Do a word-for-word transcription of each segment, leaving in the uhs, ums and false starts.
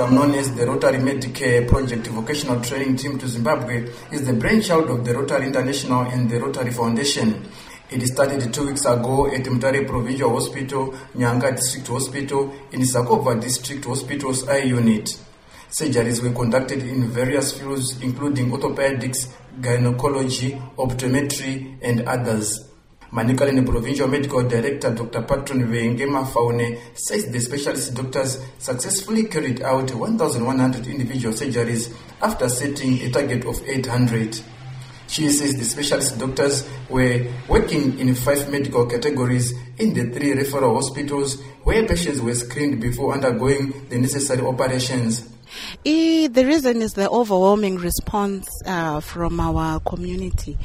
program known as the Rotary Medicare Project Vocational Training Team to Zimbabwe is the brainchild of the Rotary International and the Rotary Foundation. It started two weeks ago at Mutare Provincial Hospital, Nyanga District Hospital, and Sakova District Hospital's eye unit. Surgeries were conducted in various fields including orthopedics, gynecology, optometry, and others. Manicaland Provincial Medical Director Doctor Patron Veengema Faune says the specialist doctors successfully carried out one thousand one hundred individual surgeries after setting a target of eight hundred. She says the specialist doctors were working in five medical categories in the three referral hospitals where patients were screened before undergoing the necessary operations. E, the reason is the overwhelming response uh, from our community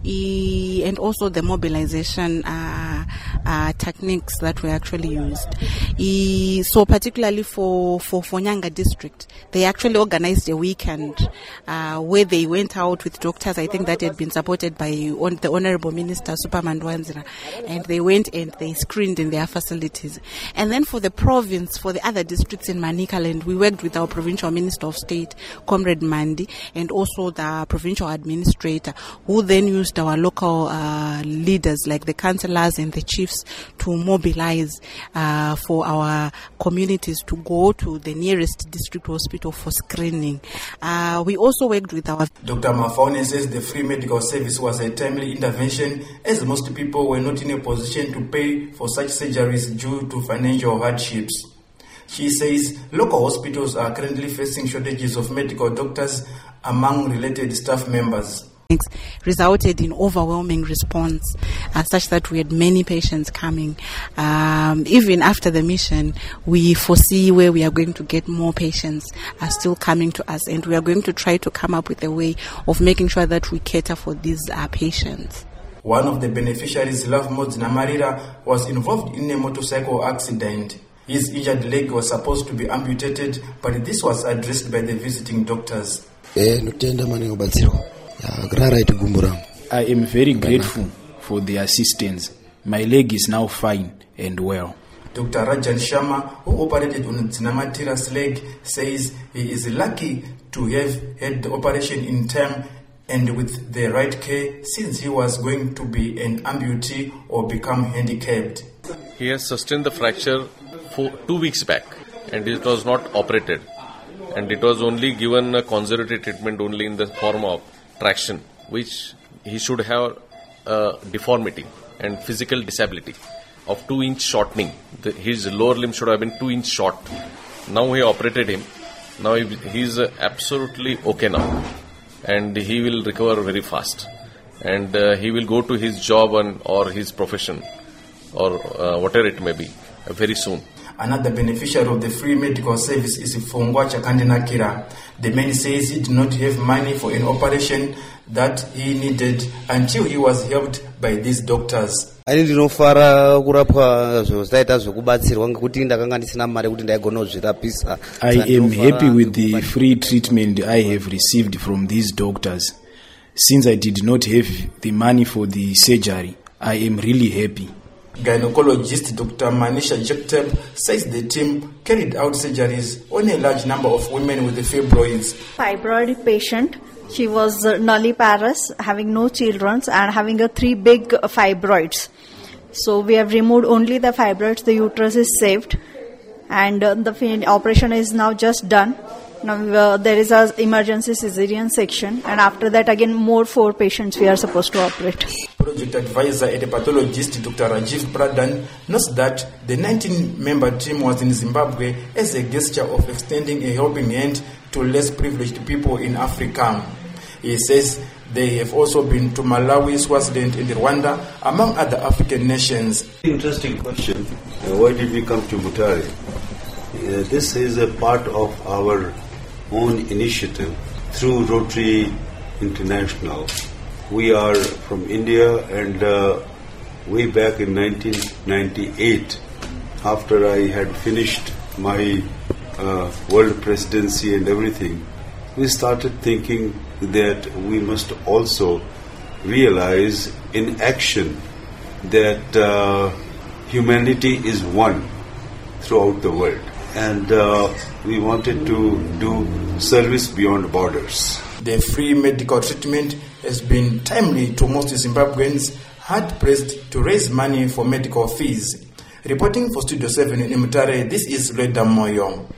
e, and also the mobilization uh, uh, techniques that were actually used. E, so particularly for, for, for Nyanga district, they actually organized a weekend uh, where they went out with doctors, I think that had been supported by on, the Honorable Minister Superman Dwanzira, and they went and they screened in their facilities. And then for the province, for the other districts in Manicaland, we worked with our provincial Minister of State, Comrade Mandi, and also the provincial administrator, who then used our local uh, leaders like the councillors and the chiefs to mobilize uh, for our communities to go to the nearest district hospital for screening. Uh, we also worked with our... Doctor Mafaune says the free medical service was a timely intervention as most people were not in a position to pay for such surgeries due to financial hardships. She says local hospitals are currently facing shortages of medical doctors among related staff members. Resulted in overwhelming response, uh, such that we had many patients coming. Um, even after the mission, we foresee where we are going to get more patients are still coming to us, and we are going to try to come up with a way of making sure that we cater for these uh, patients. One of the beneficiaries, Love Mods Namarira, was involved in a motorcycle accident. His injured leg was supposed to be amputated, but this was addressed by the visiting doctors. I am very grateful for the assistance. My leg is now fine and well. Doctor Rajan Sharma, who operated on Zinamatira's leg, says he is lucky to have had the operation in time and with the right care, since he was going to be an amputee or become handicapped. He has sustained the fracture for two weeks back, and it was not operated, and it was only given a conservative treatment only in the form of traction, which he should have a deformity and physical disability of two inch shortening. The, his lower limb should have been two inch short. Now he operated him. Now he is absolutely okay now, and he will recover very fast, and uh, he will go to his job and or his profession or uh, whatever it may be uh, very soon. Another beneficiary of the free medical service is Fungwa Chakandinakira. The man says he did not have money for an operation that he needed until he was helped by these doctors. I am happy with the free treatment I have received from these doctors. Since I did not have the money for the surgery, I am really happy. Gynecologist Doctor Manisha Jekteb says the team carried out surgeries on a large number of women with the fibroids. Fibroid patient, she was nulliparous, having no children and having a three big fibroids. So we have removed only the fibroids, the uterus is saved, and uh, the operation is now just done. Now uh, there is an emergency cesarean section, and after that again more four patients we are supposed to operate. Project advisor and a pathologist Doctor Rajiv Pradhan notes that the nineteen-member team was in Zimbabwe as a gesture of extending a helping hand to less privileged people in Africa. He says they have also been to Malawi, Swaziland and Rwanda, among other African nations. Interesting question. Uh, why did we come to Mutare? Uh, this is a part of our own initiative through Rotary International. We are from India, and uh, way back in nineteen ninety-eight, after I had finished my uh, world presidency and everything, we started thinking that we must also realize in action that uh, humanity is one throughout the world. and uh, we wanted to do service beyond borders. The free medical treatment has been timely to most Zimbabweans hard-pressed to raise money for medical fees. Reporting for Studio seven in Mutare, this is Reda Moyo.